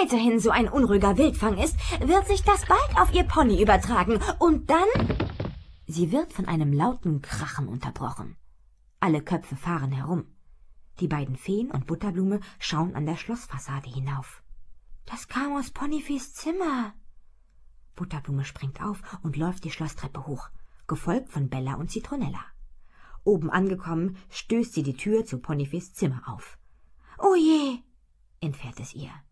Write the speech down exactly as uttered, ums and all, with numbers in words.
weiterhin so ein unruhiger Wildfang ist, wird sich das bald auf ihr Pony übertragen. Und dann... Sie wird von einem lauten Krachen unterbrochen. Alle Köpfe fahren herum. Die beiden Feen und Butterblume schauen an der Schlossfassade hinauf. Das kam aus Ponifees Zimmer. Butterblume springt auf und läuft die Schlosstreppe hoch, gefolgt von Bella und Zitronella. Oben angekommen, stößt sie die Tür zu Ponifees Zimmer auf. »Oh je«, entfährt es ihr.